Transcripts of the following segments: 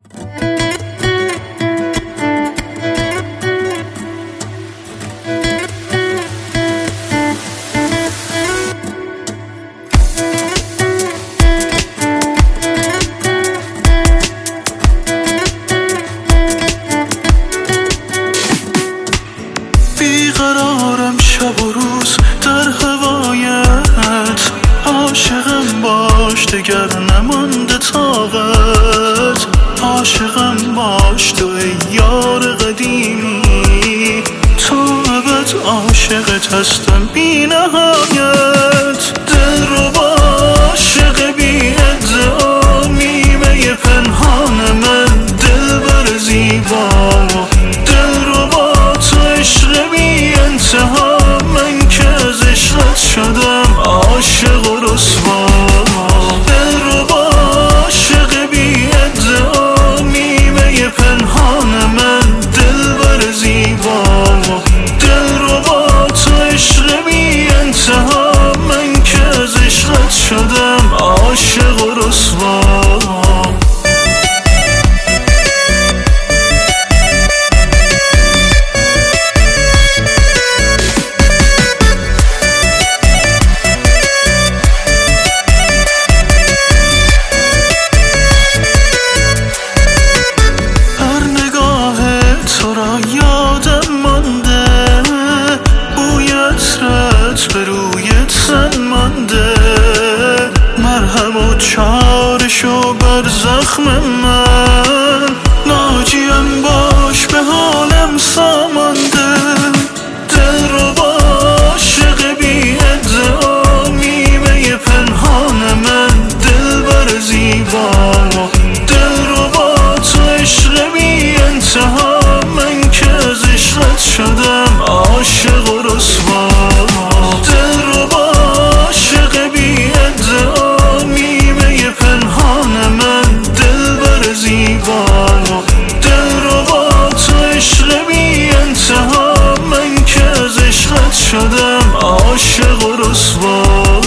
بیقرارم شب و روز در هوایت، عاشقم باش دگر نمانده طاقت، عاشقم باش تو ای یار قدیمی، تا ابد عاشقت هستم بی نهایت. دل رو با عاشق بی ادعا نیمه پنهان من، دل بر زیبا دل رو با تو عشق بی انتها، من که از عشقت شدم عاشق و رسوا. دل رو با عاشق بی ادعا نیمه پنهان من، دل بر زیبا دل رو با تو عشق بی انتها، من که از عشقت شدم عاشق و رسوا. یادم مانده بوی عطرت به روی تن مانده، مرهم و چارشو بر زخم من، ناجیم باش به حالم سامانده. دل رو با عاشق بی ادعا نیمه پنهان من، دل بر زیبا دل رو با تو عشق بی انتها، من که از عشقت شدم عاشق و رسوا. دل رو با عاشق بی ادعا نیمه پنهان من، دل بر زیبا دل رو با تو عشق بی انتها، من که از عشقت شدم عاشق و رسوا.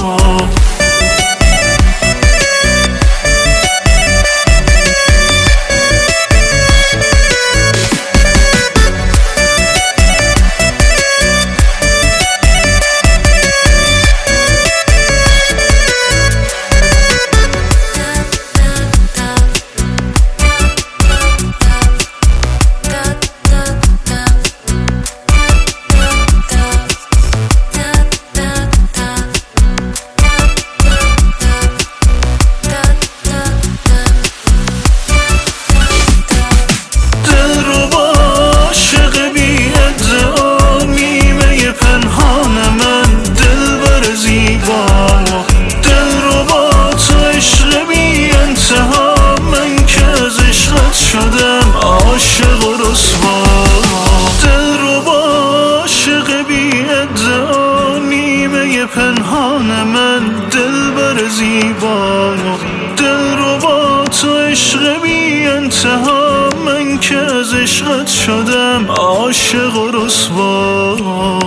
شدم عاشق و رسوا. دل رو با عاشق بی ادعا نیمه پنهان من، دل بر زیبا دل رو با تو عشق بی انتها، من که از عشقت شدم عاشق و رسوا.